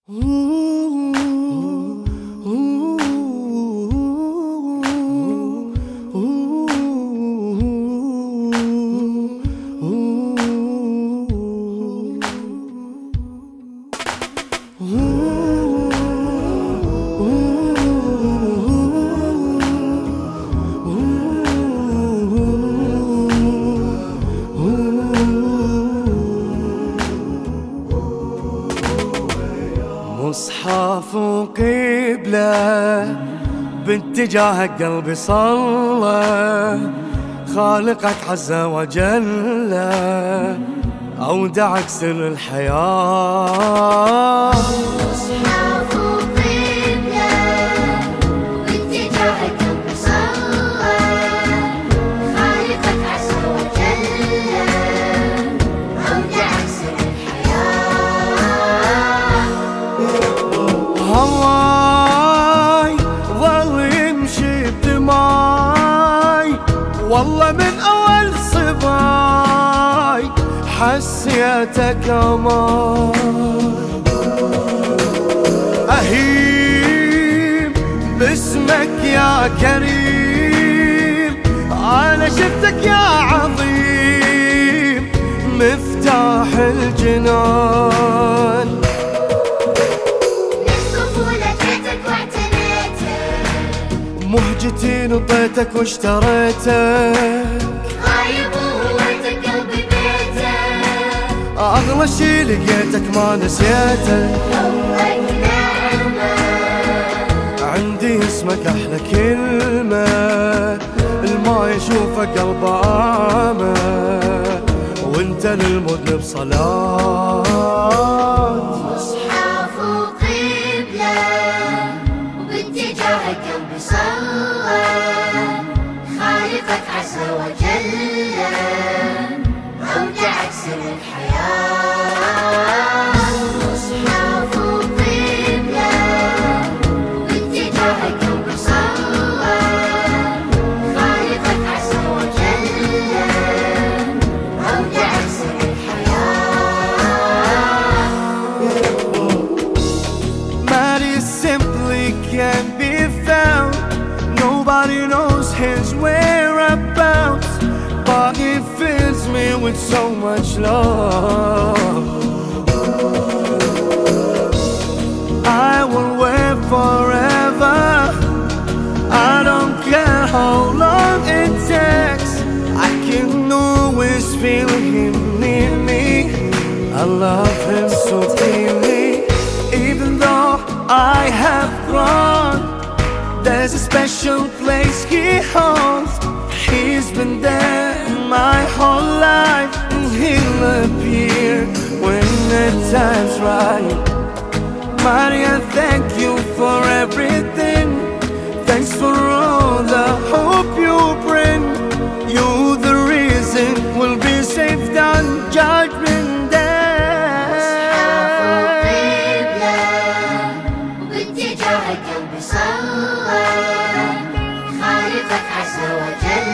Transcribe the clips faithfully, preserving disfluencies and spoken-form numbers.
مصحف وقبلة باتجاه قلبي صلى خالقك عز وجل أودعك سر الحياة. مصحف وقبلة باتجاه قلبي صلى خالقك عز وجل أودعك سر الحياة. هواي ظل يمشي بدماي والله من أول صباي حسيتك أمان أهيم باسمك يا كريم أنا شفتك يا عظيم مفتاح الجنان. مهجتي نطيتك واشتريتك غايب وهويتك قلبي بيتك أغلى شي لقيتك ما نسيتك حبك نعمة عندي اسمك أحلى كلمة الما يشوفك قلبه عامة وانت للمذنب صلاة. مصحف وقبلة وباتجاه قلبي صلى خالقك عز وجل أودعك سر الحياة. مصحف وقبلة وباتجاه قلبي صلى خالقك عز وجل أودعك سر الحياة. Maddie simply can't be found. Nobody knows his whereabouts, but he fills me with so much love. I will wait forever. I don't care how long it takes. I can always feel him near me. I love him so deeply. Even though I have grown, there's a special place he holds. He's been there my whole life, and he'll appear when the time's right. Maria, thank you for everything. Thanks for all the hope you bring. You're the reason we'll be saved on Judgment Day. وباتجاه قلبي صلى خالقك عز وجل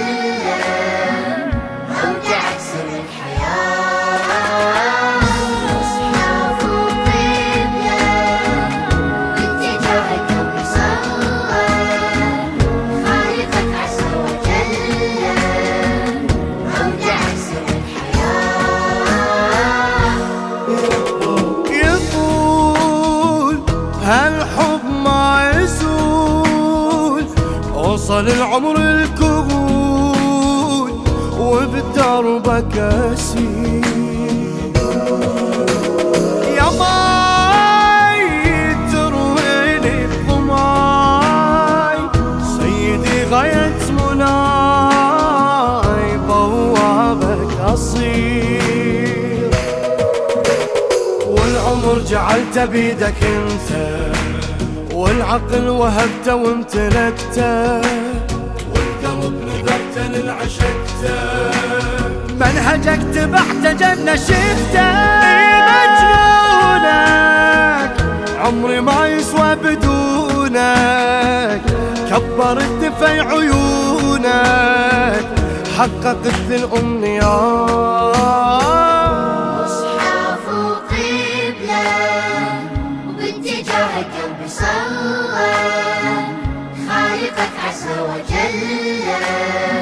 أودعك سر الحياة. مصحف وقبلة وباتجاه قلبي صلى خالقك عز وجل أودعك سر الحياة. يطول هالحب ما يزول وصل العمر الكهول وبدربك أسير يا ماي ترويني بضماي سيدي غاية مناي بوابك أصير والعمر جعلته بيدك انت والعقل وهبته وامتلكته والقلب نذرته للعشقته منهجك تبعته جنة شفته مجنونك عمري ما يسوى بدونك كبرت في عيونك حققت الأمنيات. مصحف وقبلة قلبي صلى خالقك عز وجل